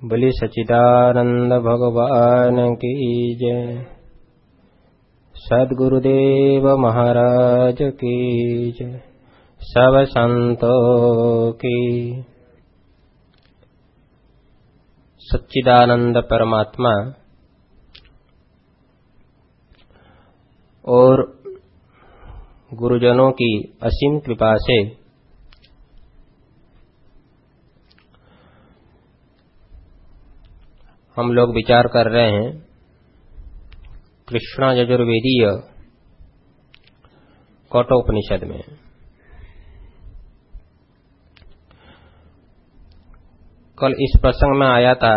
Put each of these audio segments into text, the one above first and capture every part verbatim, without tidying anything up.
बोली सच्चिदानंद भगवान की जय। सद्गुरुदेव महाराज की जय। सब संतों की। सच्चिदानंद परमात्मा और गुरुजनों की असीम कृपा से हम लोग विचार कर रहे हैं कृष्ण यजुर्वेदीय कठोपनिषद में। कल इस प्रसंग में आया था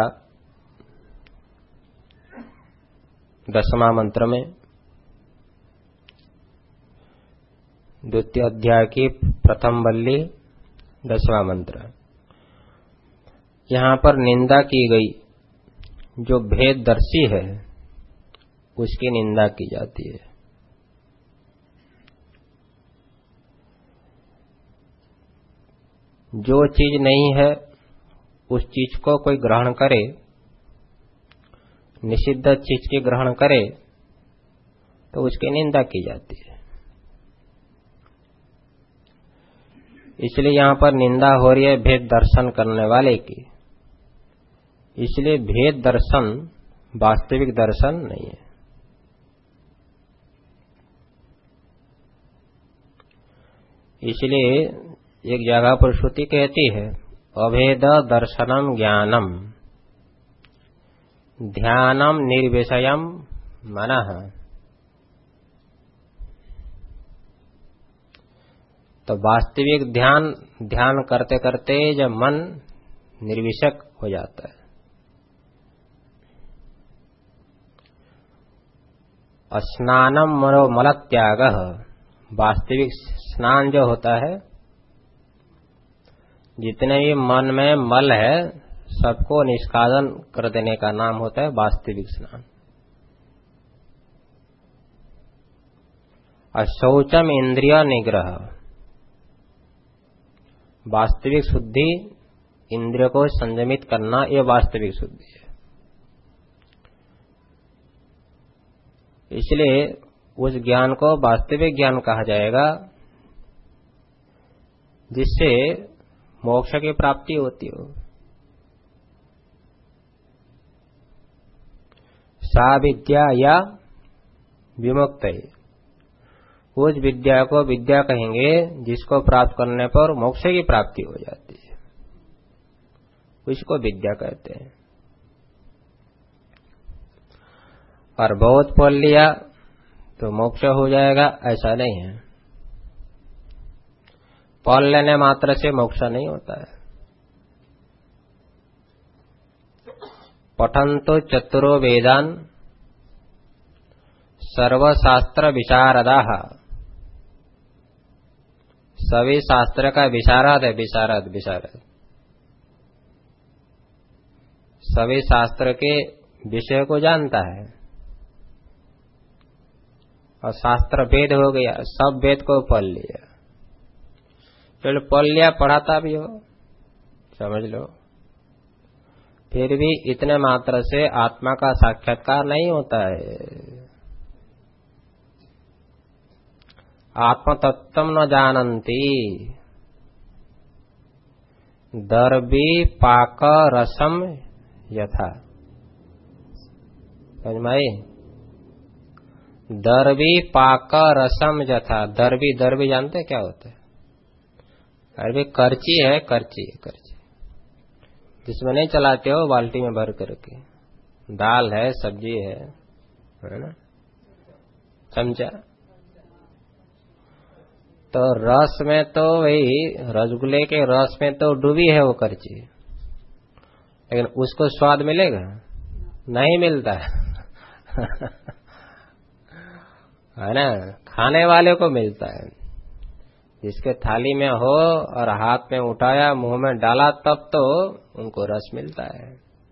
दसवां मंत्र में, द्वितीय अध्याय की प्रथम वल्ली दसवां मंत्र। यहां पर निंदा की गई, जो भेददर्शी है उसकी निंदा की जाती है। जो चीज नहीं है उस चीज को कोई ग्रहण करे, निषिद्ध चीज की ग्रहण करे तो उसकी निंदा की जाती है। इसलिए यहां पर निंदा हो रही है भेद दर्शन करने वाले की। इसलिए भेद दर्शन वास्तविक दर्शन नहीं है। इसलिए एक जगह पर श्रुति कहती है अभेद दर्शनम ज्ञानम ध्यानम निर्विषयम मनः। तो वास्तविक ध्यान ध्यान करते करते जब मन निर्विषक हो जाता है, स्नानम मनो मल त्याग, वास्तविक स्नान जो होता है, जितने भी मन में मल है सबको निष्कासन कर देने का नाम होता है वास्तविक स्नान। अशौचम इंद्रिय निग्रह, वास्तविक शुद्धि इंद्रिय को संयमित करना, यह वास्तविक शुद्धि है। इसलिए उस ज्ञान को वास्तविक ज्ञान कहा जाएगा जिससे मोक्ष की प्राप्ति होती हो। सा विद्या या विमुक्त, उस विद्या को विद्या कहेंगे जिसको प्राप्त करने पर मोक्ष की प्राप्ति हो जाती है, उसको विद्या कहते हैं। और बहुत पढ़ लिया तो मोक्ष हो जाएगा, ऐसा नहीं है। पढ़ लेने मात्र से मोक्ष नहीं होता है। पठन्तो चतुरो वेदान सर्वशास्त्र विशारदाः, सभी शास्त्र का विशारद है, विशारद विशारद सभी शास्त्र के विषय को जानता है। और शास्त्र वेद हो गया, सब वेद को पढ़ लिया। चलो पढ़ लिया, पढ़ाता भी हो, समझ लो, फिर भी इतने मात्र से आत्मा का साक्षात्कार नहीं होता है। आत्म तत्वम न जानन्ति दर्भी पाक रसम यथा। समझ में आई? दर्भी पाक रसम यथा। दर्भी दर्भी जानते क्या होता है? अरे करची है, करची करची जिसमें नहीं चलाते हो, बाल्टी में भर करके। दाल है, सब्जी है, है ना, चमचा। तो रस में तो वही रसगुल्ले के रस में तो डूबी है वो करची, लेकिन उसको स्वाद मिलेगा? नहीं मिलता है है ना, खाने वाले को मिलता है। जिसके थाली में हो और हाथ में उठाया, मुंह में डाला, तब तो उनको रस मिलता है।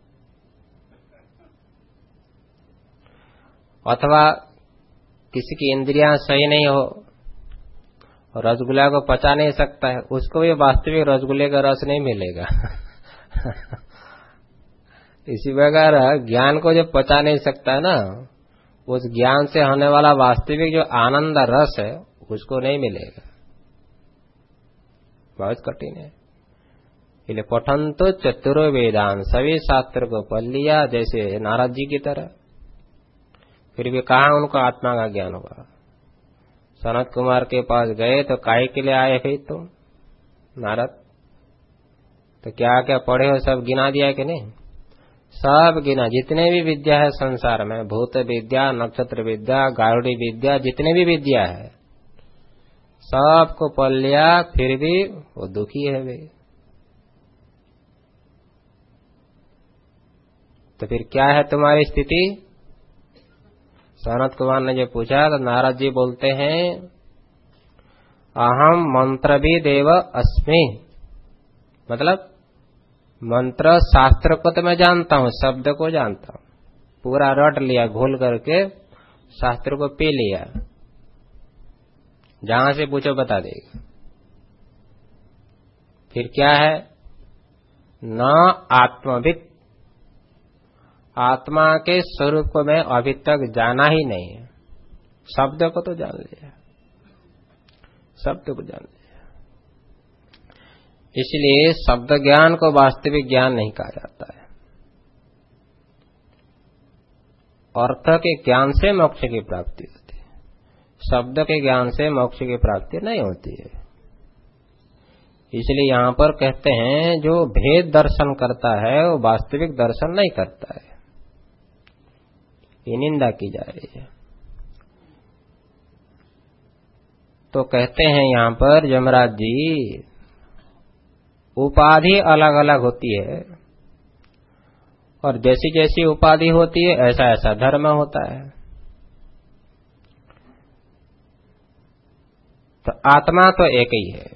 अथवा किसी की इंद्रियां सही नहीं हो और रसगुल्ला को पचा नहीं सकता है, उसको भी वास्तविक रसगुल्ले का रस नहीं मिलेगा इसी प्रकार ज्ञान को जो पचा नहीं सकता है ना, उस ज्ञान से होने वाला वास्तविक जो आनंद रस है उसको नहीं मिलेगा, बहुत कठिन है। इसलिए पठंतो चतुरो वेदांत, सभी शास्त्र को पढ़ लिया जैसे नारद जी की तरह, फिर भी कहाँ उनको आत्मा का ज्ञान हुआ। सनत कुमार के पास गए तो काहे के लिए आए फिर तुम नारद, तो क्या क्या पढ़े हो सब गिना दिया कि नहीं? सब गिना, जितने भी विद्या है संसार में, भूत विद्या, नक्षत्र विद्या, गारुड़ी विद्या, जितने भी विद्या है सबको पढ़ लिया, फिर भी वो दुखी है वे। तो फिर क्या है तुम्हारी स्थिति? सनत कुमार ने जो पूछा तो नारद जी बोलते हैं, अहम मंत्रविदेव अस्मि, मतलब मंत्र शास्त्र को तो मैं जानता हूं, शब्द को जानता हूं, पूरा रट लिया, घोल करके शास्त्र को पी लिया, जहां से पूछो बता देगा। फिर क्या है? न आत्मविद, आत्मा के स्वरूप को मैं अभी तक जाना ही नहीं है। शब्द को तो जान लिया, शब्द को जान लिया, इसलिए शब्द ज्ञान को वास्तविक ज्ञान नहीं कहा जाता है। अर्थ के ज्ञान से मोक्ष की प्राप्ति होती है, शब्द के ज्ञान से मोक्ष की प्राप्ति नहीं होती है। इसलिए यहां पर कहते हैं जो भेद दर्शन करता है वो वास्तविक दर्शन नहीं करता है, ये निंदा की जा रही है। तो कहते हैं यहां पर यमराज जी, उपाधि अलग अलग होती है और जैसी जैसी उपाधि होती है ऐसा ऐसा धर्म होता है। तो आत्मा तो एक ही है,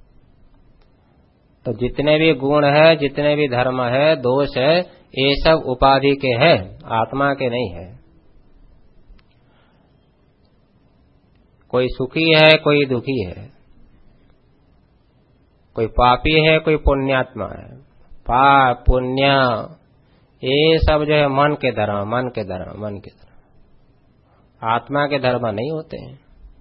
तो जितने भी गुण है, जितने भी धर्म है, दोष है, ये सब उपाधि के हैं, आत्मा के नहीं है। कोई सुखी है, कोई दुखी है, कोई पापी है, कोई पुण्यात्मा है। पाप पुण्य ये सब जो है मन के धर्म, मन के धर्म, मन के धर्म, आत्मा के धर्म नहीं होते हैं।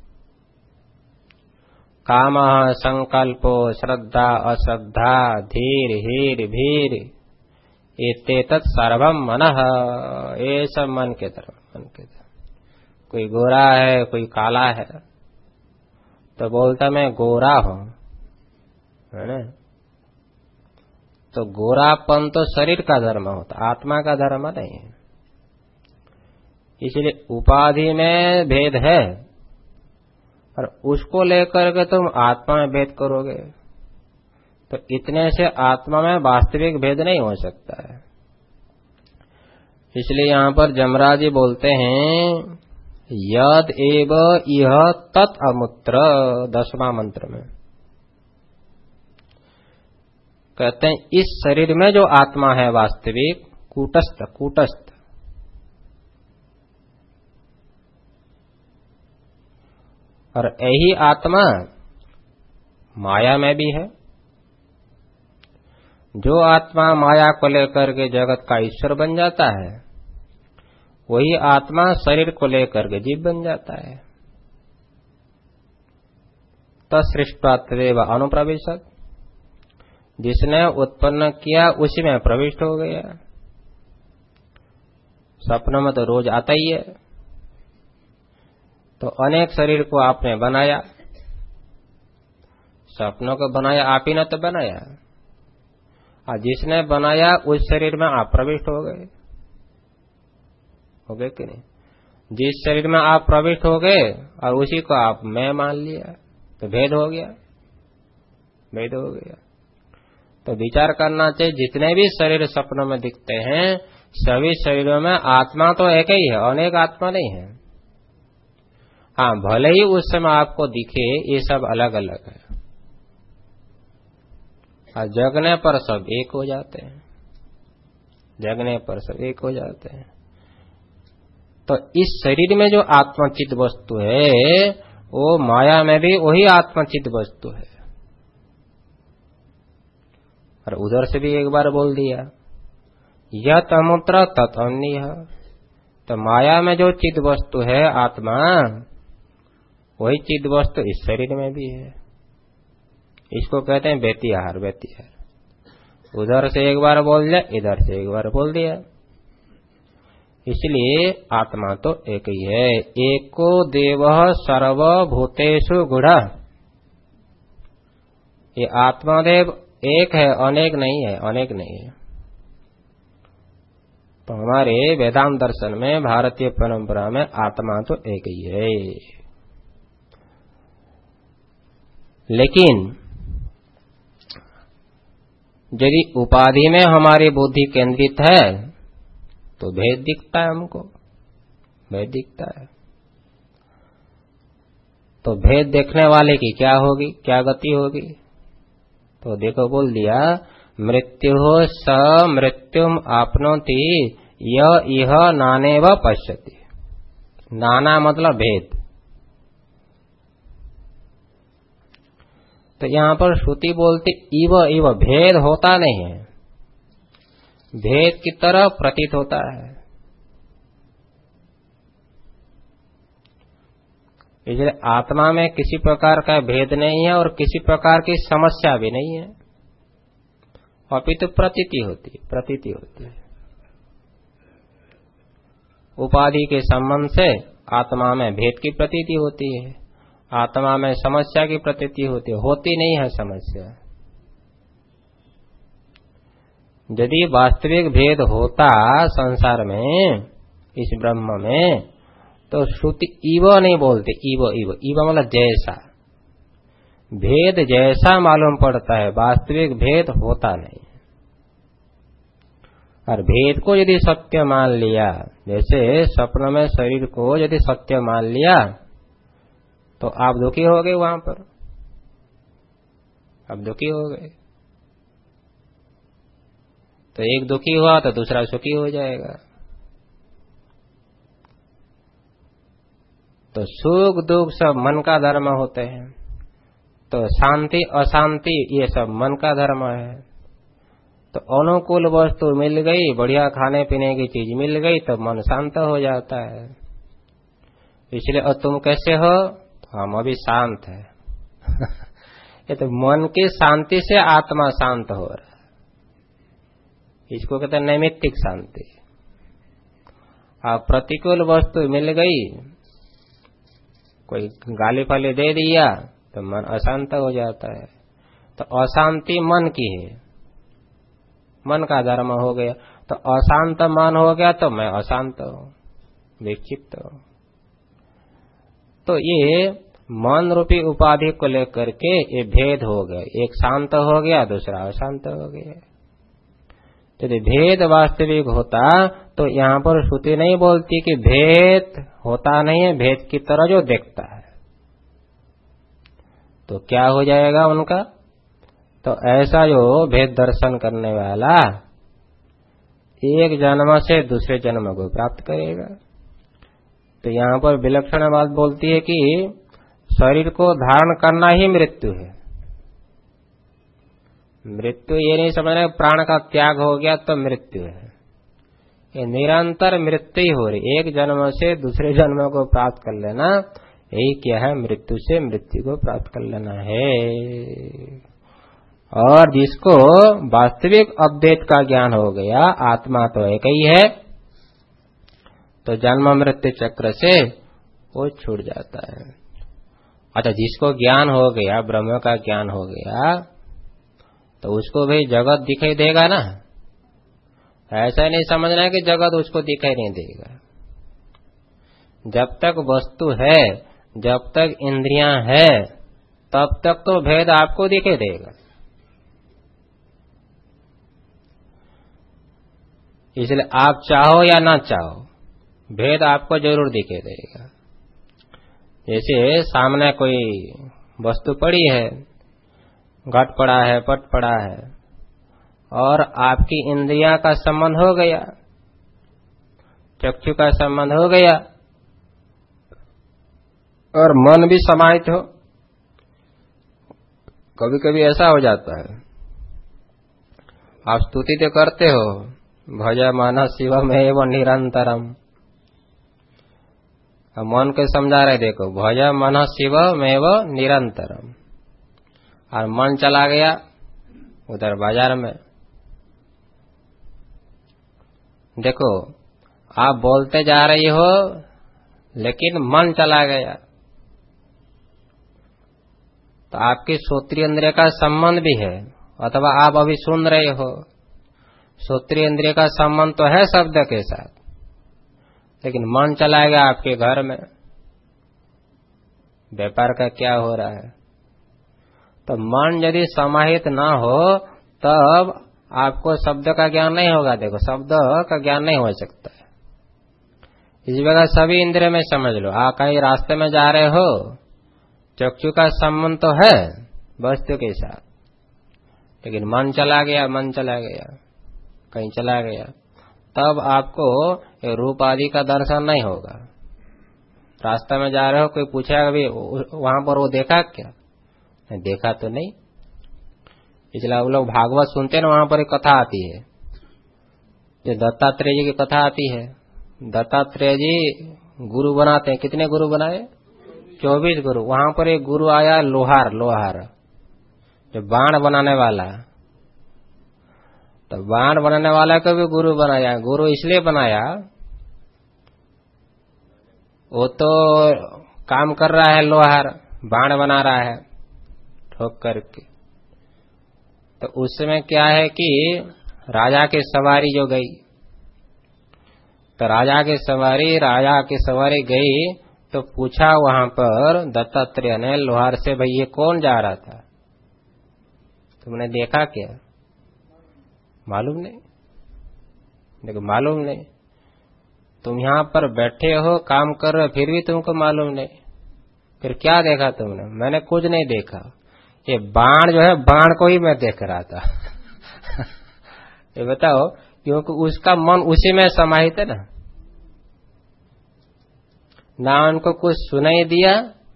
काम, संकल्पो, श्रद्धा, अश्रद्धा, धीर, हीर, भीर, एतेतत् सर्वम मनः, ये सब मन के धर्म, मन के धर्म। कोई गोरा है, कोई काला है, तो बोलता मैं गोरा हूं, है ना? तो गोरापन तो शरीर का धर्म होता, आत्मा का धर्म नहीं है। इसलिए उपाधि में भेद है और उसको लेकर के तुम आत्मा में भेद करोगे तो इतने से आत्मा में वास्तविक भेद नहीं हो सकता है। इसलिए यहां पर यमराज जी बोलते हैं, यद एव इह तत् अमुत्र, दसवां मंत्र में कहते हैं इस शरीर में जो आत्मा है वास्तविक, कूटस्थ, कूटस्थ, और यही आत्मा माया में भी है। जो आत्मा माया को लेकर के जगत का ईश्वर बन जाता है, वही आत्मा शरीर को लेकर के जीव बन जाता है। तत्सृष्ट्वा तदेव अनुप्रविशत्, जिसने उत्पन्न किया उसी में प्रविष्ट हो गया। सपनों में तो रोज आता ही है, तो अनेक शरीर को आपने बनाया, सपनों को बनाया आप ही ने तो बनाया, और जिसने बनाया उस शरीर में आप प्रविष्ट हो गए, हो गए कि नहीं? जिस शरीर में आप प्रविष्ट हो गए और उसी को आप मैं मान लिया, तो भेद हो गया, भेद हो गया। तो विचार करना चाहिए, जितने भी शरीर सपनों में दिखते हैं सभी शरीरों में आत्मा तो एक ही है, अनेक आत्मा नहीं है। हाँ, भले ही उस समय आपको दिखे ये सब अलग अलग है, और जगने पर सब एक हो जाते हैं, जगने पर सब एक हो जाते हैं। तो इस शरीर में जो आत्मचित वस्तु है वो माया में भी वही आत्मचित वस्तु है। और उधर से भी एक बार बोल दिया, यत अमूत्र तत् अन्य। तो माया में जो चिद वस्तु है आत्मा, वही चिद वस्तु इस शरीर में भी है। इसको कहते हैं व्यतिहार। व्यतिहार उधर से एक बार बोल दिया, इधर से एक बार बोल दिया, इसलिए आत्मा तो एक ही है। एको देवः सर्वभूतेषु गूढ़ः। ये आत्मादेव एक है, अनेक नहीं है, अनेक नहीं है। तो हमारे वेदांत दर्शन में, भारतीय परंपरा में आत्मा तो एक ही है। लेकिन यदि उपाधि में हमारी बुद्धि केंद्रित है तो भेद दिखता है, हमको भेद दिखता है। तो भेद देखने वाले की क्या होगी, क्या गति होगी? तो देखो बोल दिया, मृत्यु स मृत्युम आपनोति य इह नानेव पश्यति। नाना मतलब भेद। तो यहां पर श्रुति बोलती इव इव, भेद होता नहीं है, भेद की तरह प्रतीत होता है। इसलिए आत्मा में किसी प्रकार का भेद नहीं है और किसी प्रकार की समस्या भी नहीं है, अपितु प्रतीति होती है, प्रतीति होती है। उपाधि के संबंध से आत्मा में भेद की प्रतीति होती है, आत्मा में समस्या की प्रतीति होती है, होती नहीं है समस्या। यदि वास्तविक भेद होता संसार में, इस ब्रह्म में, तो श्रुति इव नहीं बोलते, इव इव इव मतलब जैसा, भेद जैसा मालूम पड़ता है, वास्तविक भेद होता नहीं। और भेद को यदि सत्य मान लिया, जैसे स्वप्न में शरीर को यदि सत्य मान लिया, तो आप दुखी हो गए, वहां पर आप दुखी हो गए। तो एक दुखी हुआ तो दूसरा सुखी हो जाएगा। तो सुख दुख सब मन का धर्म होते हैं। तो शांति अशांति ये सब मन का धर्म है। तो अनुकूल वस्तु मिल गई, बढ़िया खाने पीने की चीज मिल गई, तो मन शांत हो जाता है। इसलिए और तुम कैसे हो? तो हम अभी शांत है। ये तो मन की शांति से आत्मा शांत हो रहा है। इसको कहते हैं नैमित्तिक शांति। आप प्रतिकूल वस्तु मिल गई, कोई गाली फाली दे दिया, तो मन अशांत हो जाता है। तो अशांति मन की है, मन का धर्म हो गया। तो अशांत मन हो गया तो मैं अशांत हूं, विक्षिप्त हूं। तो ये मन रूपी उपाधि को लेकर के ये भेद हो गया, एक शांत हो गया, दूसरा अशांत हो गया। यदि भेद वास्तविक होता तो यहां पर श्रुति नहीं बोलती कि भेद होता नहीं है, भेद की तरह जो देखता है। तो क्या हो जाएगा उनका? तो ऐसा जो भेद दर्शन करने वाला एक जन्म से दूसरे जन्म को प्राप्त करेगा। तो यहां पर विलक्षण बात बोलती है कि शरीर को धारण करना ही मृत्यु है। मृत्यु ये नहीं समझना प्राण का त्याग हो गया तो मृत्यु है। ये निरंतर मृत्यु ही हो रही, एक जन्म से दूसरे जन्म को प्राप्त कर लेना, यही क्या है? मृत्यु से मृत्यु को प्राप्त कर लेना है। और जिसको वास्तविक अद्वैत का ज्ञान हो गया, आत्मा तो एक ही है, तो जन्म मृत्यु चक्र से वो छूट जाता है। अच्छा, जिसको ज्ञान हो गया, ब्रह्म का ज्ञान हो गया, तो उसको भी जगत दिखाई देगा ना। ऐसा नहीं समझना है कि जगत उसको दिखाई नहीं देगा। जब तक वस्तु है, जब तक इंद्रियां है, तब तक तो भेद आपको दिखाई देगा। इसलिए आप चाहो या ना चाहो, भेद आपको जरूर दिखाई देगा। जैसे सामने कोई वस्तु पड़ी है, घट पड़ा है, पट पड़ा है, और आपकी इंद्रियां का संबंध हो गया, चक्षु का संबंध हो गया, और मन भी समाहित हो। कभी कभी ऐसा हो जाता है, आप स्तुति तो करते हो, भजमान शिवमेव निरंतरम। मन को समझा रहे, देखो भजमान शिवमेव निरंतरम, और मन चला गया उधर बाजार में। देखो आप बोलते जा रही हो लेकिन मन चला गया, तो आपकी श्रोत्रिय इंद्रिय का संबंध भी है, अथवा आप अभी सुन रहे हो, श्रोत्रिय इंद्रिय का संबंध तो है शब्द के साथ, लेकिन मन चला गया आपके घर में, व्यापार का क्या हो रहा है। तो मन यदि समाहित ना हो तब आपको शब्द का ज्ञान नहीं होगा। देखो शब्द का ज्ञान नहीं हो सकता है। इस जगह सभी इंद्रिय में समझ लो, आप कहीं रास्ते में जा रहे हो, चक्षु का संबंध तो है वस्तु के साथ, लेकिन मन चला गया, मन चला गया कहीं चला गया, तब आपको रूप आदि का दर्शन नहीं होगा। रास्ते में जा रहे हो, कोई पूछेगा अभी वहां पर वो देखा क्या, नहीं देखा तो नहीं। इसलिए वो लोग भागवत सुनते हैं ना, वहां पर एक कथा आती है, जो दत्तात्रेय जी की कथा आती है। दत्तात्रेय जी गुरु बनाते हैं, कितने गुरु बनाए? चौबीस गुरु। वहां पर एक गुरु आया लोहार, लोहार जो बाण बनाने वाला, तो बाण बनाने वाला को भी गुरु बनाया। गुरु इसलिए बनाया, वो तो काम कर रहा है, लोहार बाण बना रहा है ठोक करके। तो उसमें क्या है कि राजा की सवारी जो गई, तो राजा की सवारी राजा की सवारी गई तो पूछा वहां पर दत्तात्रेय ने लोहार से, भाई ये कौन जा रहा था, तुमने देखा क्या? मालूम नहीं। देखो मालूम नहीं, तुम यहाँ पर बैठे हो, काम कर रहे हो, फिर भी तुमको मालूम नहीं। फिर क्या देखा तुमने? मैंने कुछ नहीं देखा, ये बाण जो है, बाण को ही मैं देख रहा था। ये बताओ, क्योंकि उसका मन उसी में समाहित है ना, ना उनको कुछ सुनाई दिया,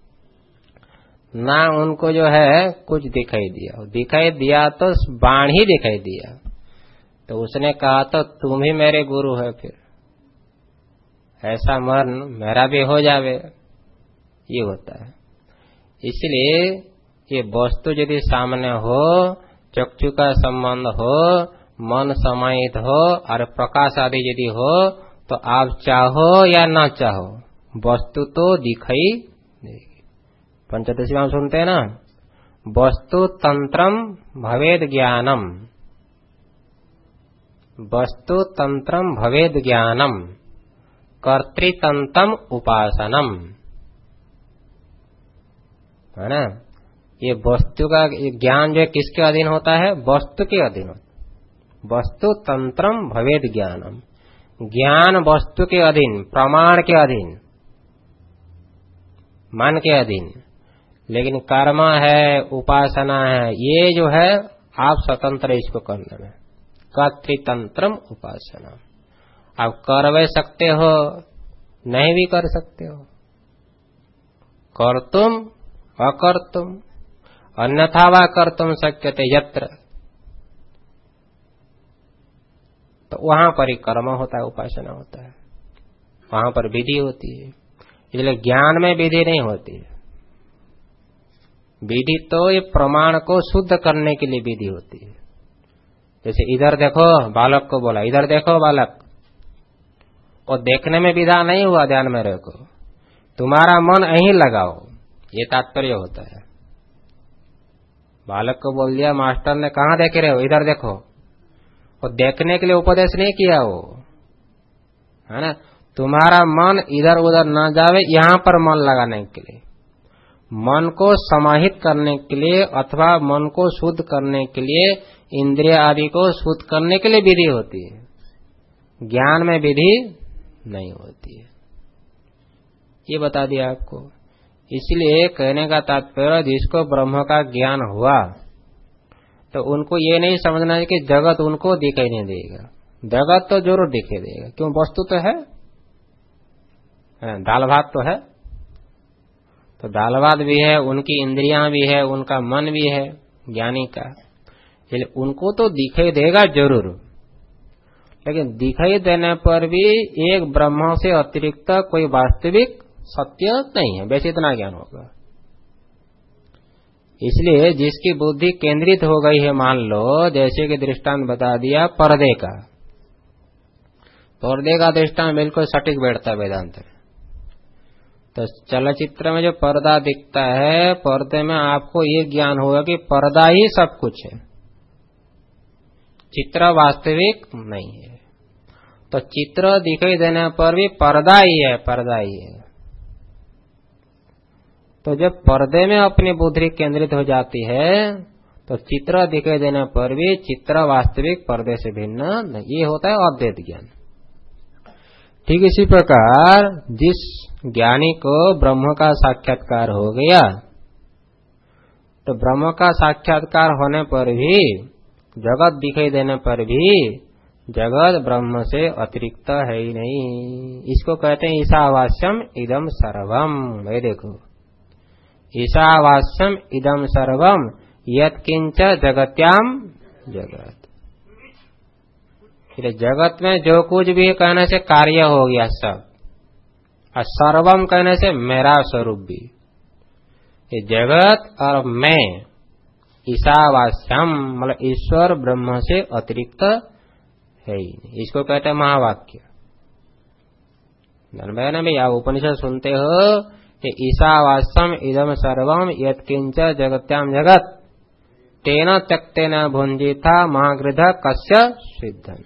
ना उनको जो है कुछ दिखाई दिया। दिखाई दिया तो बाण ही दिखाई दिया। तो उसने कहा तो तुम ही मेरे गुरु है, फिर ऐसा मन मेरा भी हो जावे, ये होता है। इसलिए ये वस्तु यदि सामने हो, चक्षु का संबंध हो, मन समाहित हो और प्रकाश आदि यदि हो, तो आप चाहो या ना चाहो वस्तु तो दिखाई देगी। पंचदशी में हम सुनते हैं ना, वस्तु तंत्रम भवेद ज्ञानम, वस्तु तंत्रम भवेद ज्ञानम कर्तृतंत्रम उपासनम, है ना। ये वस्तु का ज्ञान जो है किसके अधीन होता है? वस्तु के अधीन होता है। वस्तु तंत्रम भवेद ज्ञानम, ज्ञान वस्तु के अधीन, प्रमाण के अधीन, मन के अधीन, लेकिन कर्म है, उपासना है, ये जो है आप स्वतंत्र इसको करने में। कर्तृतंत्रम उपासना, आप कर भी सकते हो, नहीं भी कर सकते हो, कर्तुम अकर्तुम अन्यथा वा कर्तुम शक्यते यत्र, तो वहां पर ही कर्म होता है, उपासना होता है, वहां पर विधि होती है। इसलिए ज्ञान में विधि नहीं होती है। विधि तो ये प्रमाण को शुद्ध करने के लिए विधि होती है। जैसे इधर देखो, बालक को बोला इधर देखो बालक, और देखने में विधा नहीं हुआ, ध्यान में रखो, तुम्हारा मन यहीं लगाओ, ये तात्पर्य होता है। बालक को बोल दिया मास्टर ने, कहाँ देख रहे हो? इधर देखो, और देखने के लिए उपदेश नहीं किया वो, है ना। तुम्हारा मन इधर उधर ना जावे, यहां पर मन लगाने के लिए, मन को समाहित करने के लिए अथवा मन को शुद्ध करने के लिए, इंद्रिय आदि को शुद्ध करने के लिए विधि होती है। ज्ञान में विधि नहीं होती है, ये बता दिया आपको। इसलिए कहने का तात्पर्य, जिसको ब्रह्म का ज्ञान हुआ तो उनको ये नहीं समझना है कि जगत उनको दिखाई नहीं देगा। जगत तो जरूर दिखाई देगा, क्यों? वस्तु तो है, दाल भात तो है, तो दाल भात भी है, उनकी इंद्रियां भी है, उनका मन भी है ज्ञानी का, इसलिए उनको तो दिखाई देगा जरूर। लेकिन दिखाई देने पर भी एक ब्रह्म से अतिरिक्त कोई वास्तविक सत्य नहीं है, वैसे इतना ज्ञान होगा। इसलिए जिसकी बुद्धि केंद्रित हो गई है, मान लो जैसे कि दृष्टांत बता दिया पर्दे का, पर्दे का दृष्टांत बिल्कुल सटीक बैठता है वेदांत में। तो चलचित्र में जो पर्दा दिखता है, पर्दे में आपको ये ज्ञान होगा कि पर्दा ही सब कुछ है, चित्र वास्तविक नहीं है। तो चित्र दिखाई देने पर भी पर्दा ही है, पर्दा ही है। तो जब पर्दे में अपनी बुद्धि केंद्रित हो जाती है तो चित्र दिखाई देने पर भी चित्र वास्तविक पर्दे से भिन्न नहीं, ये होता है अद्वैत ज्ञान। ठीक इसी प्रकार जिस ज्ञानी को ब्रह्म का साक्षात्कार हो गया, तो ब्रह्म का साक्षात्कार होने पर भी, जगत दिखाई देने पर भी जगत ब्रह्म से अतिरिक्त है ही नहीं। इसको कहते हैं ईशावास्यम इदम सर्वम। भाई देखो, ईशावास्यम इदम सर्वम यत्किंच जगत्याम जगत। जगत में जो कुछ भी कहने से कार्य हो गया सब, और सर्वम कहने से मेरा स्वरूप भी। ये जगत और मैं, ईशावास्यम मतलब ईश्वर ब्रह्म से अतिरिक्त है ही नहीं। इसको कहते हैं महावाक्य। ना भैया उपनिषद सुनते हो कि ईशावास्यम इदम सर्वम यत्किंच जगत्याम जगत तेन त्यक्तेन भुंजिता महागृध कस्य सिद्धन।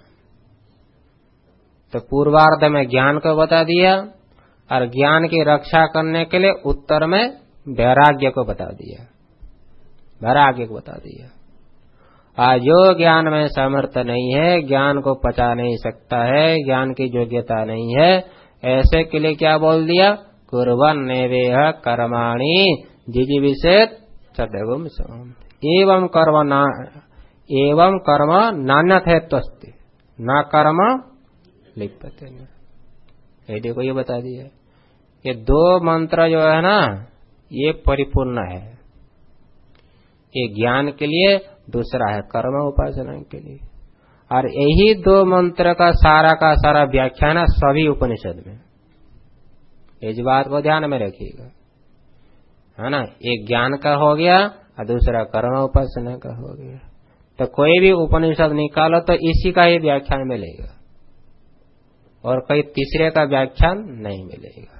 तो पूर्वार्ध में ज्ञान को बता दिया और ज्ञान की रक्षा करने के लिए उत्तर में वैराग्य को बता दिया, वैराग्य को बता दिया। आज जो ज्ञान में समर्थ नहीं है, ज्ञान को पचा नहीं सकता है, ज्ञान की योग्यता नहीं है, ऐसे के लिए क्या बोल दिया? कुर्वन् नैवेह कर्माणि जिजीविषेत् सदैवं समम्। एवं कर्म ना एवं कर्म नान्यथेत्वस्ति न कर्म लिप्यते। ये देखो ये बता दिया। ये दो मंत्र जो है ना, ये परिपूर्ण है। ये ज्ञान के लिए, दूसरा है कर्म उपासना के लिए। और यही दो मंत्र का सारा का सारा व्याख्यान है सभी उपनिषद में। इस बात को ध्यान में रखिएगा, है ना। एक ज्ञान का हो गया और दूसरा कर्म उपासना का हो गया। तो कोई भी उपनिषद निकालो तो इसी का ही व्याख्यान मिलेगा और कोई तीसरे का व्याख्यान नहीं मिलेगा।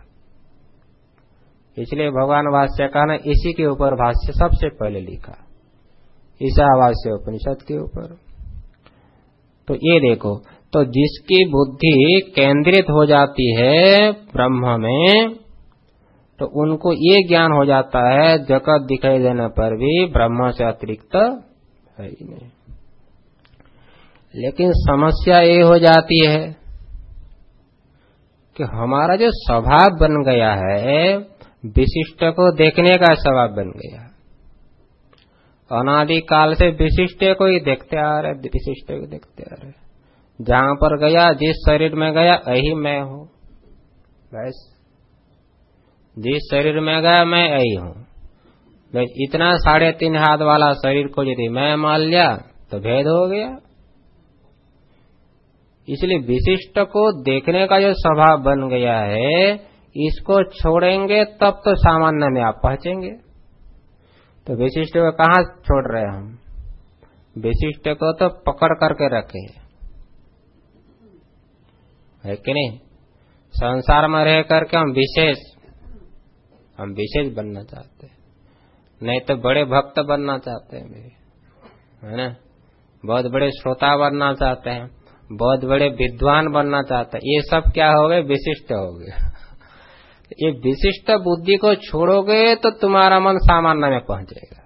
इसलिए भगवान भाष्यकार ने इसी के ऊपर भाष्य सबसे पहले लिखा, ईशावास्य उपनिषद के ऊपर। तो ये देखो, तो जिसकी बुद्धि केंद्रित हो जाती है ब्रह्म में, तो उनको ये ज्ञान हो जाता है जगत दिखाई देने पर भी ब्रह्म से अतिरिक्त है ही नहीं। लेकिन समस्या ये हो जाती है कि हमारा जो स्वभाव बन गया है, विशिष्ट को देखने का स्वभाव बन गया। अनादि काल से विशिष्ट को ही देखते आ रहे, विशिष्ट को देखते आ रहे। जहां पर गया, जिस शरीर में गया, यही मैं हूं, बस। जिस शरीर में गया मैं यही हूं। बस इतना साढ़े तीन हाथ वाला शरीर को यदि मैं मान लिया तो भेद हो गया। इसलिए विशिष्ट को देखने का जो स्वभाव बन गया है, इसको छोड़ेंगे तब तो सामान्य में आप पहुंचेंगे। तो विशिष्ट को कहां छोड़ रहे हैं हम? विशिष्ट को तो पकड़ करके रखे है कि नहीं। संसार में रह करके हम विशेष हम विशेष बनना चाहते हैं, नहीं तो बड़े भक्त बनना चाहते हैं मेरे, है ना। बहुत बड़े श्रोता बनना चाहते हैं, बहुत बड़े विद्वान बनना चाहते हैं। ये सब क्या हो गए? विशिष्ट हो गए। ये विशिष्ट बुद्धि को छोड़ोगे तो तुम्हारा मन सामान्य में पहुंचेगा।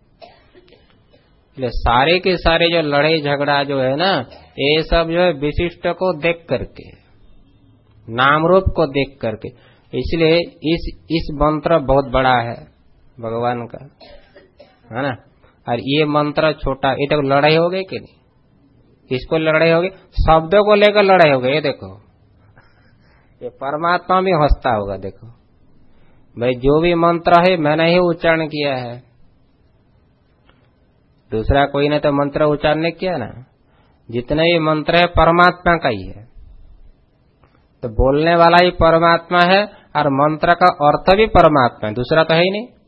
इसलिए सारे के सारे जो लड़ाई झगड़ा जो है ना, ये सब जो है विशिष्ट को देख करके, नाम रूप को देख करके। इसलिए इस इस मंत्र बहुत बड़ा है भगवान का, है ना। और ये मंत्र छोटा, ये तो लड़ाई हो गई कि नहीं? इसको लड़ाई हो गई, शब्दों को लेकर लड़ाई हो गई। ये देखो, ये परमात्मा भी हंसता होगा। देखो भाई, जो भी मंत्र है मैंने ही उच्चारण किया है, दूसरा कोई ने तो मंत्र उच्चारण नहीं किया ना। जितने भी मंत्र है परमात्मा का ही है, तो बोलने वाला ही परमात्मा है और मंत्र का अर्थ भी परमात्मा है, दूसरा तो है ही नहीं।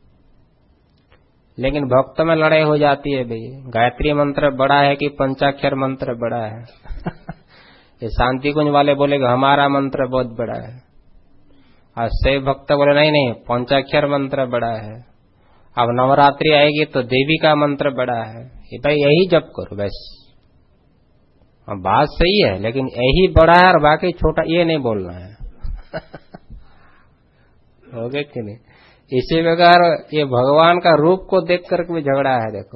लेकिन भक्त में लड़ाई हो जाती है, भाई गायत्री मंत्र बड़ा है कि पंचाक्षर मंत्र बड़ा है। ये शांति कुंज वाले बोलेगे हमारा मंत्र बहुत बड़ा है, और शैव भक्त बोले नहीं नहीं पंचाक्षर मंत्र बड़ा है। अब नवरात्रि आएगी तो देवी का मंत्र बड़ा है, ये भाई यही जप करो बस। अब बात सही है, लेकिन यही बड़ा है और बाकी छोटा, ये नहीं बोलना है। हो गया कि नहीं? इसी प्रकार ये भगवान का रूप को देख करके भी झगड़ा है। देखो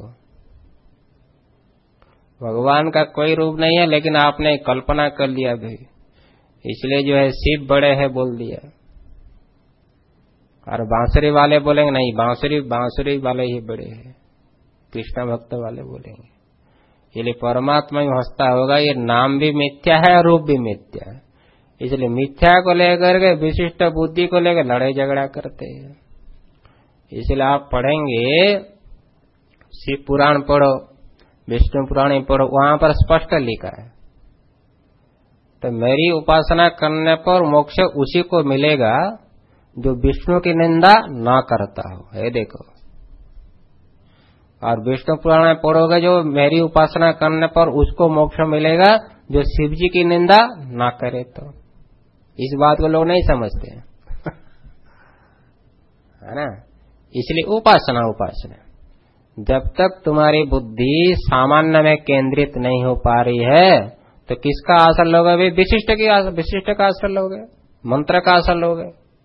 भगवान का कोई रूप नहीं है, लेकिन आपने कल्पना कर लिया भाई, इसलिए जो है शिव बड़े है बोल दिया। और बांसुरी वाले बोलेंगे नहीं, बांसुरी बांसुरी वाले ही बड़े हैं, कृष्ण भक्त वाले बोलेंगे। इसलिए परमात्मा ही हंसता होगा, ये नाम भी मिथ्या है और रूप भी मिथ्या है। इसलिए मिथ्या को लेकर के विशिष्ट बुद्धि को लेकर लड़ाई झगड़ा करते हैं। इसलिए आप पढ़ेंगे, शिव पुराण पढ़ो, विष्णु पुराण पढ़ो, वहां पर स्पष्ट लिखा है, तो मेरी उपासना करने पर मोक्ष उसी को मिलेगा जो विष्णु की निंदा ना करता हो। है देखो, और विष्णु पुराण में पढ़ोगे जो मेरी उपासना करने पर उसको मोक्ष मिलेगा जो शिव जी की निंदा ना करे। तो इस बात को लोग नहीं समझते हैं, है ना। इसलिए उपासना उपासना जब तक तुम्हारी बुद्धि सामान्य में केंद्रित नहीं हो पा रही है तो किसका आश्रय लोगे? भाई विशिष्ट की विशिष्ट का आश्रय लोगे, मंत्र का आश्रय लोगे,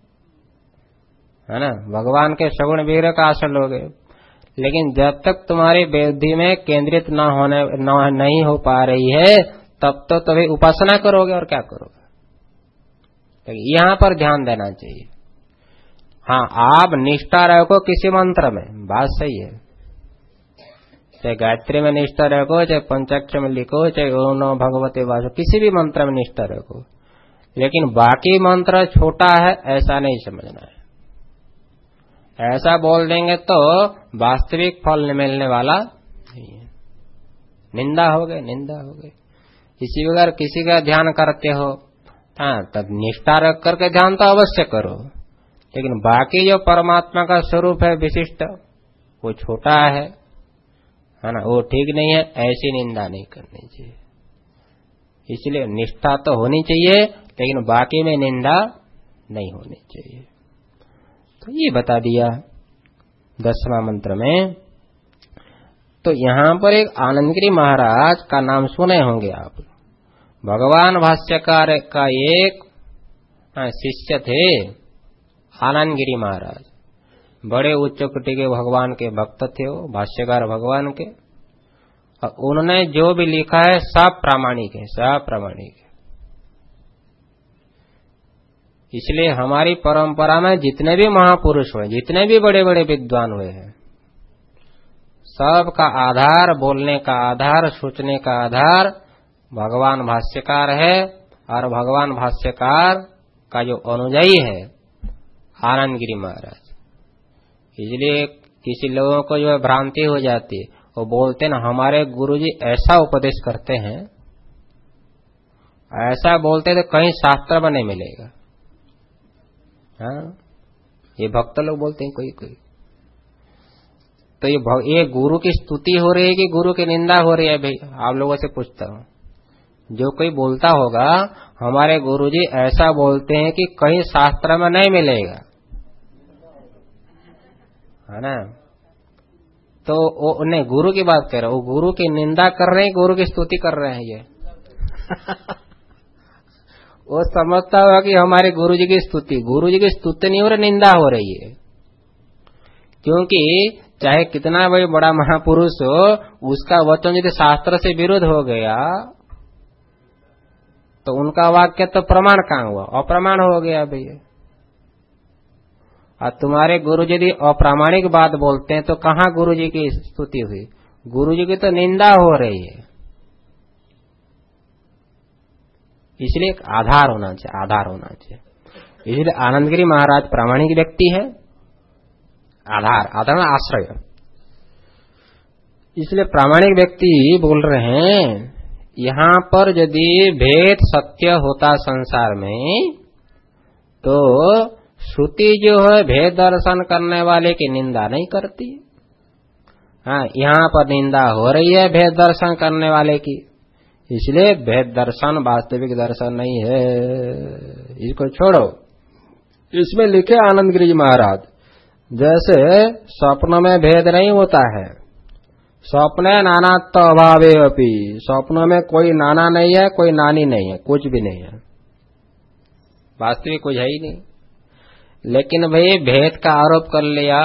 है ना, भगवान के सगुण वीर का आश्रय लोगे। लेकिन जब तक तुम्हारी बुद्धि में केंद्रित न होने न, नहीं हो पा रही है तब तो तभी उपासना करोगे, और क्या करोगे? तो यहां पर ध्यान देना चाहिए। हाँ, आप निष्ठा रखो किसी मंत्र में, बात सही है, चाहे गायत्री में निष्ठा रखो, चाहे पंचाक्षर में लिखो, चाहे ओम नमो भगवते वासुदेवाय, किसी भी मंत्र में निष्ठा रखो, लेकिन बाकी मंत्र छोटा है ऐसा नहीं समझना है। ऐसा बोल देंगे तो वास्तविक फल मिलने वाला नहीं है, निंदा हो गई, निंदा हो गई। इसी प्रकार किसी का ध्यान करते हो, हाँ, तब निष्ठा रख करके ध्यान तो अवश्य करो, लेकिन बाकी जो परमात्मा का स्वरूप है विशिष्ट, वो छोटा है, है ना, वो ठीक नहीं है, ऐसी निंदा नहीं करनी चाहिए। इसलिए निष्ठा तो होनी चाहिए, लेकिन बाकी में निंदा नहीं होनी चाहिए। तो ये बता दिया दसवां मंत्र में। तो यहां पर एक आनंदगिरी महाराज का नाम सुने होंगे आप। भगवान भाष्यकार का एक शिष्य थे आनंदगिरी महाराज, बड़े उच्च कोटि के भगवान के भक्त थे वो, भाष्यकार भगवान के। और उन्होंने जो भी लिखा है सब प्रामाणिक है, सब प्रामाणिक है। इसलिए हमारी परंपरा में जितने भी महापुरुष हुए, जितने भी बड़े बड़े विद्वान हुए हैं, सबका आधार, बोलने का आधार, सोचने का आधार भगवान भाष्यकार है। और भगवान भाष्यकार का जो अनुयायी है आनंदगिरी महाराज। इसलिए किसी लोगों को जो भ्रांति हो जाती है, वो बोलते ना हमारे गुरुजी ऐसा उपदेश करते हैं, ऐसा बोलते तो कहीं शास्त्र में नहीं मिलेगा। हाँ, ये भक्त लोग बोलते हैं कोई कोई। तो ये ये गुरु की स्तुति हो रही है कि गुरु की निंदा हो रही है? भाई आप लोगों से पूछता हूं, जो कोई बोलता होगा हमारे गुरुजी ऐसा बोलते हैं कि कहीं शास्त्र में नहीं मिलेगा, है ना, तो वो नहीं गुरु की बात कर रहे हैं, वो गुरु की निंदा कर रहे हैं, गुरु की स्तुति कर रहे हैं। ये वो समझता होगा कि हमारे गुरुजी की स्तुति, गुरुजी की स्तुति नहीं हो रही, निंदा हो रही है। क्योंकि चाहे कितना भाई बड़ा महापुरुष हो, उसका वचन यदि शास्त्र से विरुद्ध हो गया तो उनका वाक्य तो प्रमाण कहां हुआ? अप्रमाण हो गया भैया। और तुम्हारे गुरु यदि अप्रामाणिक बात बोलते हैं तो कहां गुरुजी की स्तुति हुई? गुरुजी की तो निंदा हो रही है। इसलिए एक आधार होना चाहिए, आधार होना चाहिए। इसलिए आनंदगिरी महाराज प्रामाणिक व्यक्ति है, आधार, आधार में आश्रय। इसलिए प्रामाणिक व्यक्ति बोल रहे हैं यहाँ पर यदि भेद सत्य होता संसार में, तो श्रुति जो है भेद दर्शन करने वाले की निंदा नहीं करती। हाँ, यहाँ पर निंदा हो रही है भेद दर्शन करने वाले की, इसलिए भेद दर्शन वास्तविक दर्शन नहीं है, इसको छोड़ो। इसमें लिखे आनंद गिरि महाराज, जैसे स्वप्न में भेद नहीं होता है, स्वप्न नानात्व अभावे अपि, स्वप्न में कोई नाना नहीं है, कोई नानी नहीं है, कुछ भी नहीं है, वास्तविक कुछ है ही नहीं। लेकिन भाई भेद का आरोप कर लिया,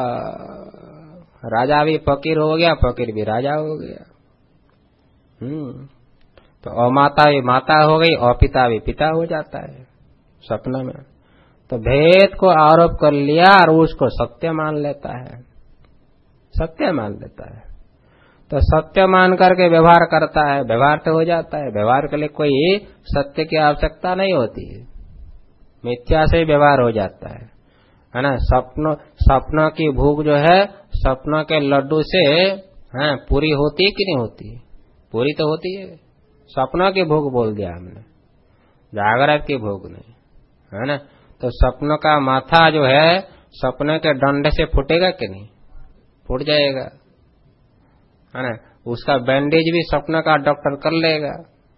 राजा भी फकीर हो गया, फकीर भी राजा हो गया। हम्म तो अमाता भी माता हो गई, अपिता भी पिता हो जाता है स्वप्न में। तो भेद को आरोप कर लिया और उसको सत्य मान लेता है, सत्य मान लेता है। तो सत्य मान करके व्यवहार करता है, व्यवहार तो हो जाता है। व्यवहार के लिए कोई सत्य की आवश्यकता नहीं होती है, मिथ्या से व्यवहार हो जाता है, है ना। सपनों सपनों की भूख जो है सपनों के लड्डू से हाँ पूरी होती है कि नहीं होती? पूरी तो होती है। सपनों की भूख बोल दिया हमने, जागृत की भूख नहीं, है ना। तो सपनों का माथा जो है सपने के डंडे से फूटेगा कि नहीं? फूट जाएगा, है ना। उसका बैंडेज भी सपने का डॉक्टर कर लेगा,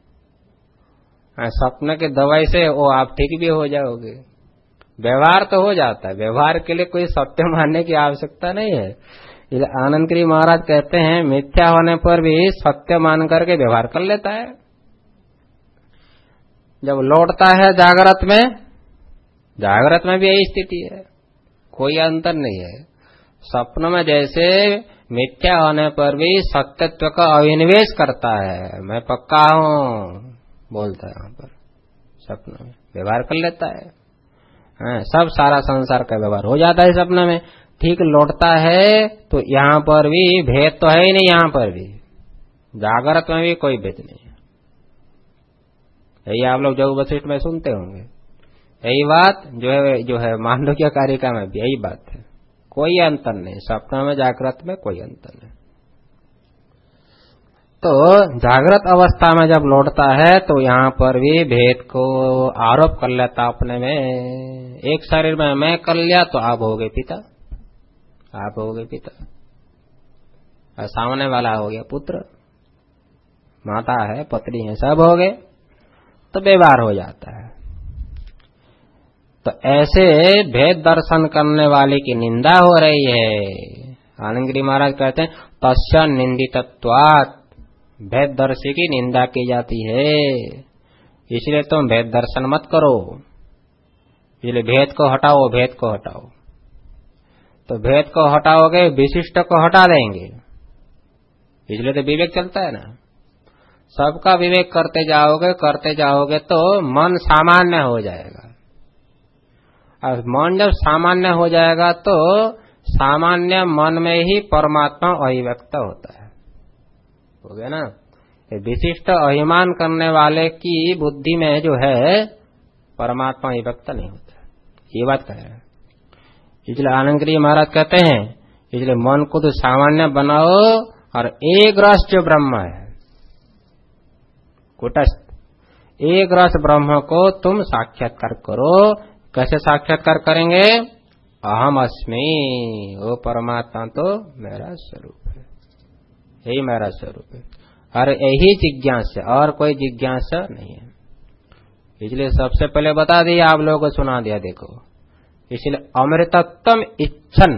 सपने की दवाई से वो आप ठीक भी हो जाओगे। व्यवहार तो हो जाता है, व्यवहार के लिए कोई सत्य मानने की आवश्यकता नहीं है। आनंद गिरि महाराज कहते हैं मिथ्या होने पर भी सत्य मान करके व्यवहार कर लेता है। जब लौटता है जागृत में, जागृत में भी यही स्थिति है, कोई अंतर नहीं है। स्वप्न में जैसे मिथ्या होने पर भी सत्यत्व का अविनिवेश करता है, मैं पक्का हूं बोलता है, वहां पर स्वप्न में व्यवहार कर लेता है, है सब सारा संसार का व्यवहार हो जाता है स्वप्न में। ठीक लौटता है तो यहां पर भी भेद तो है ही नहीं, यहां पर भी जागृत में भी कोई भेद नहीं है। यही आप लोग जब वशिष्ठ में सुनते होंगे, यही बात जो है जो है मांडुक्य कारिका में भी यही बात है, कोई अंतर नहीं, स्वप्न में जागृत में कोई अंतर नहीं। तो जागृत अवस्था में जब लौटता है तो यहाँ पर भी भेद को आरोप कर लेता अपने में। एक शरीर में मैं कर लिया तो आप हो गए पिता, आप हो गए पिता, और सामने वाला हो गया पुत्र, माता है, पत्नी है, सब हो गए, तो व्यवहार हो जाता है। तो ऐसे भेद दर्शन करने वाले की निंदा हो रही है। आनंद गिरि महाराज कहते हैं तस्य निंदितत्वात्, भेद दर्शी की निंदा की जाती है, इसलिए तुम भेद दर्शन मत करो, इसलिए भेद को हटाओ, भेद को हटाओ। तो भेद को हटाओगे विशिष्ट को हटा देंगे, इसलिए तो विवेक चलता है ना। सबका विवेक करते जाओगे करते जाओगे तो मन सामान्य हो जाएगा, और मन जब सामान्य हो जाएगा तो सामान्य मन में ही परमात्मा अभिव्यक्त होता है, हो गया ना। विशिष्ट अभिमान करने वाले की बुद्धि में जो है परमात्मा अभिव्यक्त नहीं होता, ये बात कह रहे हैं। इसलिए आनंद गिरि महाराज कहते हैं इसलिए मन को तो सामान्य बनाओ, और एक रस जो ब्रह्म है कुटस्थ, एक रस ब्रह्म को तुम साक्षात्कार करो। कैसे साक्षात्कार करेंगे? अहम अस्मि, वो परमात्मा तो मेरा स्वरूप है, यही मेरा स्वरूप है, और यही जिज्ञासा, और कोई जिज्ञासा नहीं है। इसलिए सबसे पहले बता दिया, आप लोगों को सुना दिया, देखो। इसलिए अमृतत्वम इच्छन,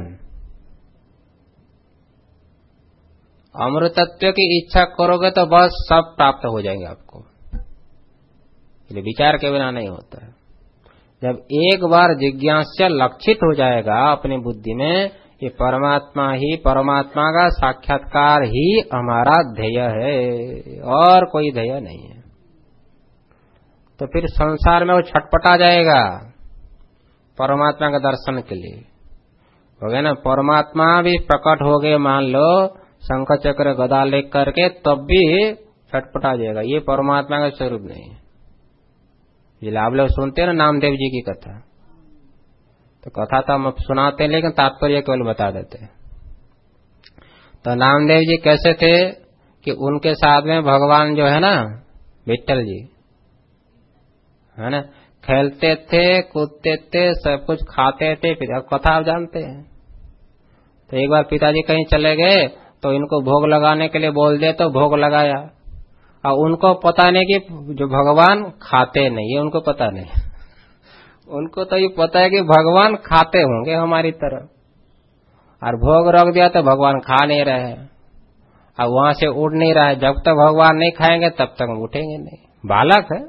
अमृतत्व की इच्छा करोगे तो बस सब प्राप्त हो जाएंगे आपको, इसलिए विचार के बिना नहीं होता है। जब एक बार जिज्ञासा लक्षित हो जाएगा अपनी बुद्धि में, ये परमात्मा ही, परमात्मा का साक्षात्कार ही हमारा ध्येय है, और कोई ध्येय नहीं है, तो फिर संसार में वो छटपटा जाएगा परमात्मा का दर्शन के लिए, हो गया ना। परमात्मा भी प्रकट हो गए मान लो शंख चक्र गदा लेकर करके, तब भी छटपटा जाएगा, ये परमात्मा का स्वरूप नहीं है। ये आप लोग सुनते हैं ना नामदेव जी की कथा, तो कथा तो हम सुनाते हैं लेकिन तात्पर्य केवल बता देते हैं। तो नामदेव जी कैसे थे कि उनके साथ में भगवान जो है ना विट्ठल जी है ना, खेलते थे, कूदते थे, सब कुछ खाते थे। पिता कथा आप जानते हैं। तो एक बार पिताजी कहीं चले गए तो इनको भोग लगाने के लिए बोल दिया, तो भोग लगाया। और उनको पता नहीं कि जो भगवान खाते नहीं है, उनको पता नहीं। उनको तो ये पता है कि भगवान खाते होंगे हमारी तरह, और भोग रख दिया तो भगवान खा नहीं रहे हैं, और वहां से उड़ नहीं रहा है। जब तक भगवान नहीं खाएंगे तब तक हम उठेंगे नहीं। बालक है,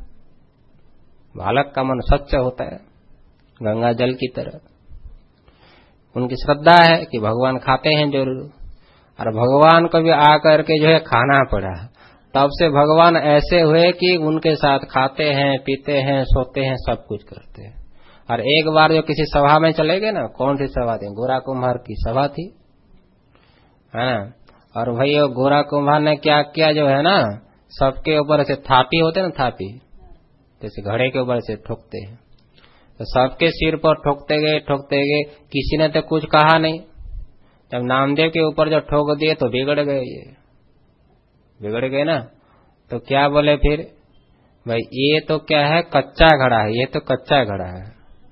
बालक का मन स्वच्छ होता है गंगा जल की तरह। उनकी श्रद्धा है कि भगवान खाते हैं जरूर, और भगवान को भी आकर के जो है खाना पड़ा। तब से भगवान ऐसे हुए कि उनके साथ खाते हैं, पीते हैं, सोते हैं, सब कुछ करते हैं। और एक बार जो किसी सभा में चले गए ना, कौन सी सभा थी, गोरा कुम्हार की सभा थी, है ना। और भाई वो गोरा कुम्हार ने क्या किया, जो है ना सबके ऊपर से थापी होते ना, थापी जैसे घड़े के ऊपर से ठोकते हैं, तो सबके सिर पर ठोकते गए ठोकते गए। किसी ने तो कुछ कहा नहीं। जब नामदेव के ऊपर जो ठोक दिए तो बिगड़ गए, ये बिगड़ गए ना। तो क्या बोले फिर, भाई ये तो क्या है, कच्चा घड़ा है, ये तो कच्चा घड़ा है,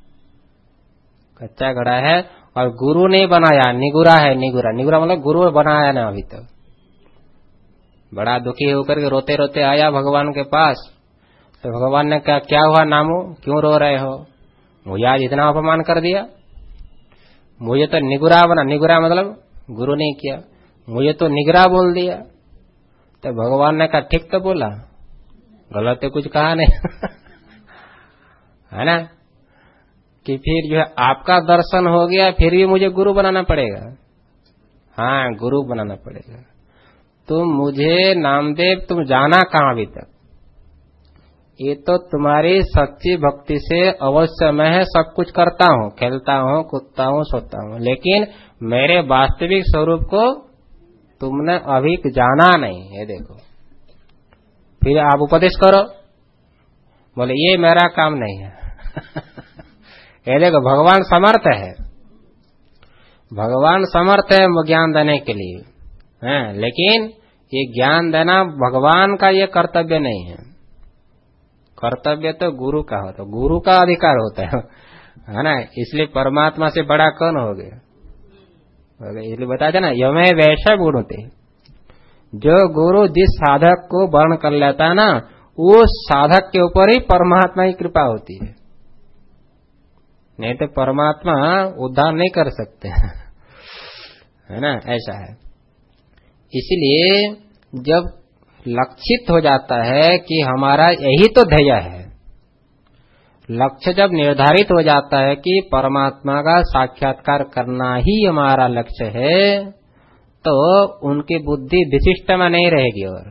कच्चा घड़ा है, और गुरु ने बनाया, निगुरा है, निगुरा निगुरा मतलब गुरु बनाया ना अभी तक। बड़ा दुखी होकर के रोते रोते आया भगवान के पास। तो भगवान ने कहा, क्या हुआ नामू, क्यों रो रहे हो, मुझे आज इतना अपमान कर दिया, मुझे तो निगुरा बना, निगुरा मतलब गुरु ने किया, मुझे तो निगरा बोल दिया। तो भगवान ने कहा, ठीक तो बोला, गलत तो कुछ कहा नहीं। है ना, कि फिर जो है आपका दर्शन हो गया, फिर भी मुझे गुरु बनाना पड़ेगा। हाँ, गुरु बनाना पड़ेगा। तुम मुझे नामदेव, तुम जाना कहां अभी तक, ये तो तुम्हारी सच्ची भक्ति से अवश्य मैं है, सब कुछ करता हूँ, खेलता हूँ, कूदता हूँ, सोता हूँ, लेकिन मेरे वास्तविक स्वरूप को तुमने अभी जाना नहीं। ये देखो, फिर आप उपदेश करो। बोले ये मेरा काम नहीं है। ये देखो, भगवान समर्थ है, भगवान समर्थ है ज्ञान देने के लिए, है, लेकिन ये ज्ञान देना भगवान का ये कर्तव्य नहीं है। कर्तव्य तो गुरु का होता, गुरु का अधिकार होता है, है ना। इसलिए परमात्मा से बड़ा कौन हो गया, इसलिए बताते ना, यमे वैसा गुण होते। जो गुरु जिस साधक को वर्ण कर लेता है ना, वो साधक के ऊपर ही परमात्मा की कृपा होती है, नहीं तो परमात्मा उद्धार नहीं कर सकते, है ना, ऐसा है। इसलिए जब लक्षित हो जाता है कि हमारा यही तो ध्येय है, लक्ष्य जब निर्धारित हो जाता है कि परमात्मा का साक्षात्कार करना ही हमारा लक्ष्य है, तो उनकी बुद्धि विशिष्ट में नहीं रहेगी। और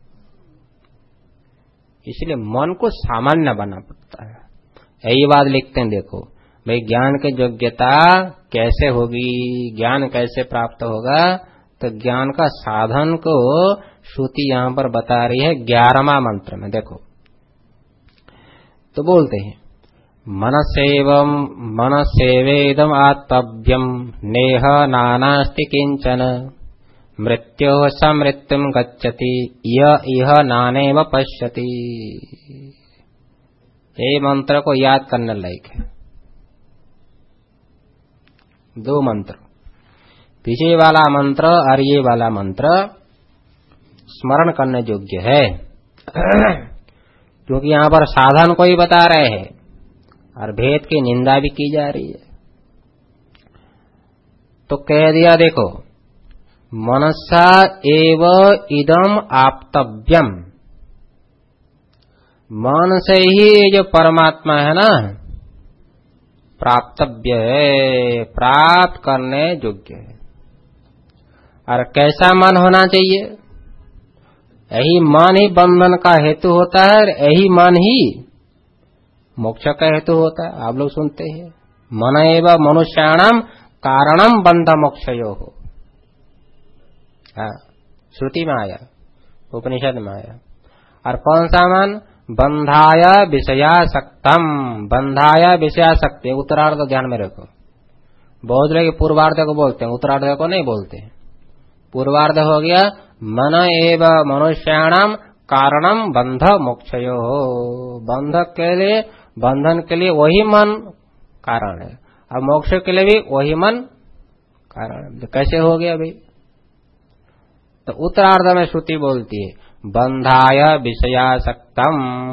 इसलिए मन को सामान्य बना पड़ता है। यही बात लिखते हैं, देखो भाई, ज्ञान की योग्यता कैसे होगी, ज्ञान कैसे प्राप्त होगा, तो ज्ञान का साधन को श्रुति यहां पर बता रही है ग्यारहवां मंत्र में। देखो तो बोलते हैं, मनसेवम मनसेवेदम आत्तव्यम नेह नानास्ति किंचन मृत्यो समृत्युम गच्छति य इह नानेव पश्यति। ये मंत्र को याद करने लायक है। दो मंत्र, पीछे वाला मंत्र और ये वाला मंत्र स्मरण करने योग्य है, क्योंकि यहां पर साधन को ही बता रहे हैं और भेद की निंदा भी की जा रही है। तो कह दिया, देखो, मनसा एव इदम आप्तव्यम, मन से ही जो परमात्मा है ना प्राप्तव्य है, प्राप्त करने योग्य है। और कैसा मन होना चाहिए, यही मन ही बंधन का हेतु होता है, और यही मन ही मोक्ष का हेतु होता है। आप लोग सुनते हैं, मन एवं मनुष्याणाम कारणम बंध मोक्षयो हो। हाँ, श्रुति में आया, उपनिषद में आया। और कौन सा मन, बंधाय विषयासक्तम, बंधाय विषयासक्ति। उत्तरार्ध ध्यान में रखो, बहुत लोग पूर्वार्ध को बोलते हैं, उत्तरार्ध को नहीं बोलते हैं। पूर्वार्ध हो गया मन एव मनुष्याणाम कारणम बंध मोक्षयो। बंध के लिए, बंधन के लिए वही मन कारण है और मोक्ष के लिए भी वही मन कारण है। कैसे हो गया भाई? तो उत्तरार्ध में श्रुति बोलती है बंधाय विषयासक्तम।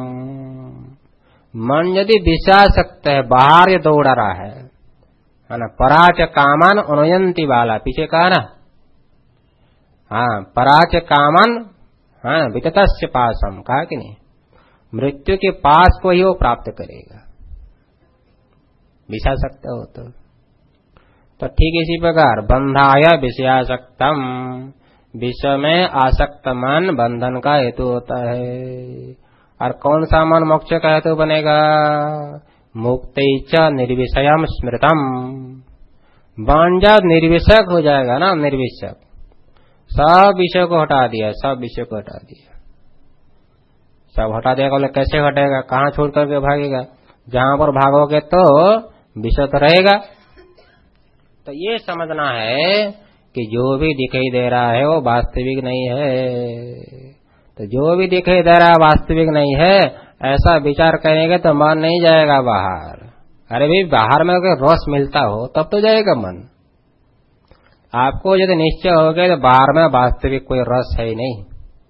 मन यदि विषयासक्त है, बाहर ये दौड़ रहा है है ना, पराच कामन अनुयंती वाला, पीछे कहा ना, हाँ पराच कामन, हाँ विततस्य पासम, कहा कि नहीं, मृत्यु के पास को ही वो प्राप्त करेगा विषयासक्त हो तो। तो ठीक इसी प्रकार बंधाय विषयासक्तम, विषय में आसक्त मन बंधन का हेतु होता है। और कौन सा मन मोक्ष का हेतु बनेगा? मुक्ति च निर्विषयम स्मृतम। बन जब निर्विषयक हो जाएगा ना, निर्विषयक, सब विषय को हटा दिया, सब विषय को हटा दिया, सब हटा दिया। बोले कैसे हटेगा? कहाँ छोड़ करके भागेगा? जहां पर भागोगे तो विषय तो रहेगा। तो ये समझना है कि जो भी दिखाई दे रहा है वो वास्तविक नहीं है। तो जो भी दिखाई दे रहा है वास्तविक नहीं है, ऐसा विचार करेंगे तो मन नहीं जाएगा बाहर। अरे भाई बाहर में अगर रस मिलता हो तब तो जाएगा मन। आपको यदि निश्चय हो गया तो बाहर में वास्तविक कोई रस है ही नहीं,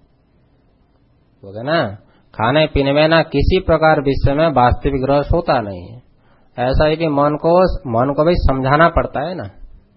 होगा ना। खाने पीने में ना किसी प्रकार विषय में वास्तविक रस होता नहीं है। ऐसा है कि मन को मन को भी समझाना पड़ता है ना।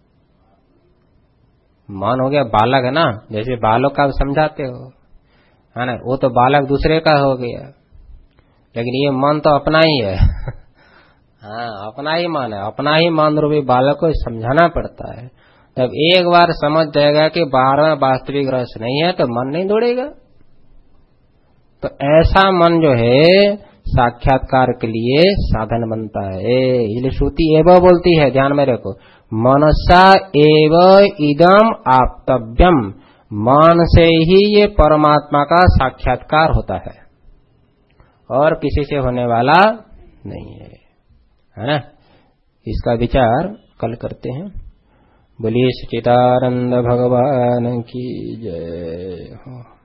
मन हो गया बालक है ना, जैसे बालक का समझाते हो है ना, वो तो बालक दूसरे का हो गया, लेकिन ये मन तो अपना ही है हाँ अपना ही मन है, अपना ही मन रूपी बालक को समझाना पड़ता है। तब एक बार समझ जाएगा कि बाहर में वास्तविक रस नहीं है तो मन नहीं दौड़ेगा। तो ऐसा मन जो है साक्षात्कार के लिए साधन बनता है। इसलिए श्रुति एवं बोलती है, ध्यान में रखो, मनसा एव इदम आप्तव्यम, मन से ही ये परमात्मा का साक्षात्कार होता है और किसी से होने वाला नहीं है, है ना। इसका विचार कल करते हैं। बोलिए सच्चिदानंद भगवान की जय हो।